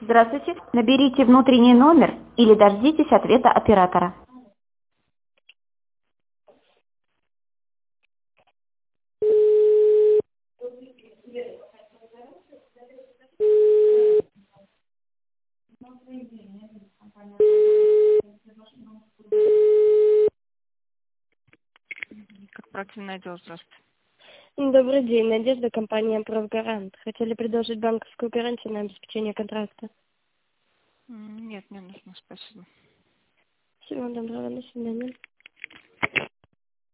Здравствуйте. Наберите внутренний номер или дождитесь ответа оператора. Корпоративный отдел, здравствуйте. Добрый день, Надежда, компания «Профгарант». Хотели предложить банковскую гарантию на обеспечение контракта. Нет, не нужно, спасибо. Всего доброго, до свидания.